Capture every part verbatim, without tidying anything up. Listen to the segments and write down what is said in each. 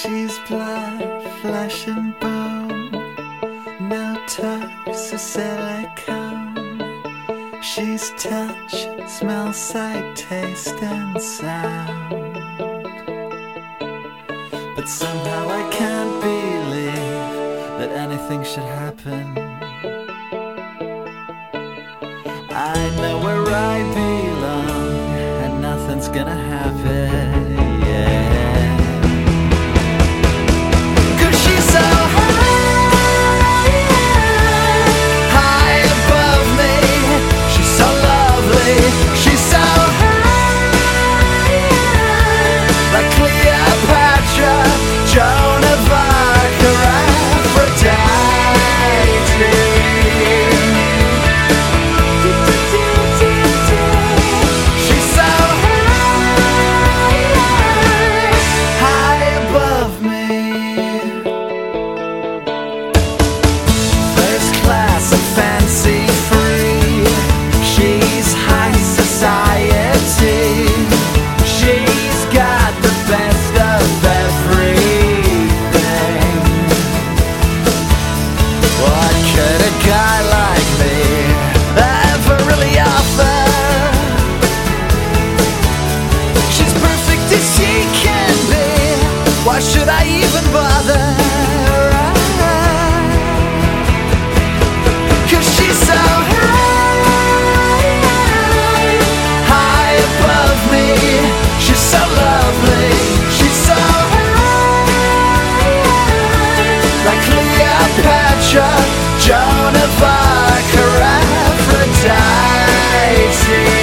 She's blood, flesh and bone, no tox or silicone. She's touch, smell, sight, taste and sound. But somehow I can't believe that anything should happen. I know where I belong and nothing's gonna happen, yeah. Why should I even bother? Cause she's so high, high above me. She's so lovely. She's so high, like Cleopatra, Joan of Arc, or Aphrodite.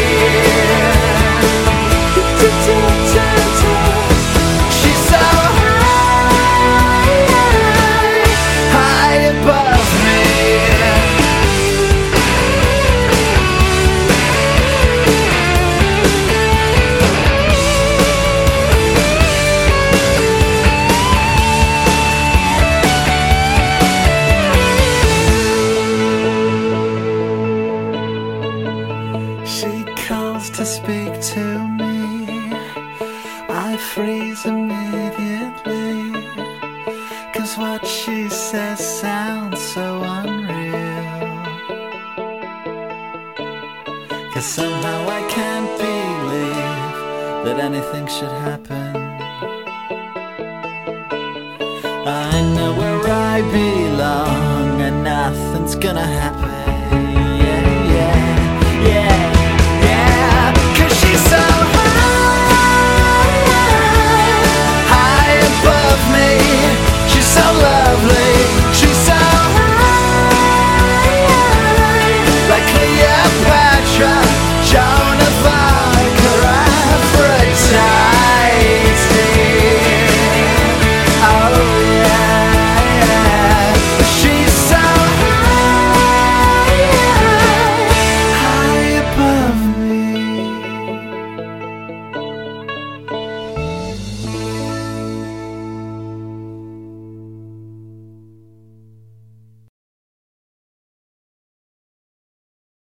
To speak to me, I freeze immediately, cause what she says sounds so unreal. Cause somehow I can't believe that anything should happen. I know where I belong and nothing's gonna happen.